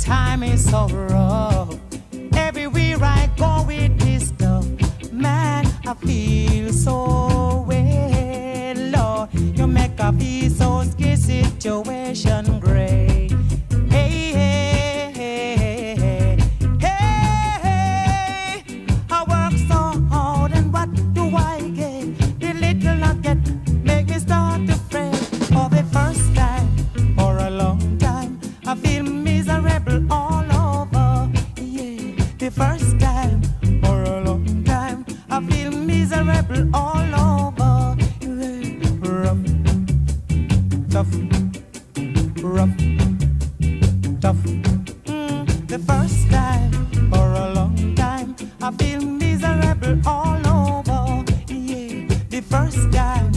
time is so rough. Everywhere I go with this stuff, man, I feel so well. Lord, you make a feel so scary situation great. Hey, hey, hey, hey, hey. I work so hard and what do I get? The little I get make me start to fret. For the first time for a long time, I feel miserable all over. Yeah, the first time for a long time, I feel miserable all over. Yeah. Rough, tough, rough, tough. The first time for a long time, I feel miserable all over. Yeah, the first time.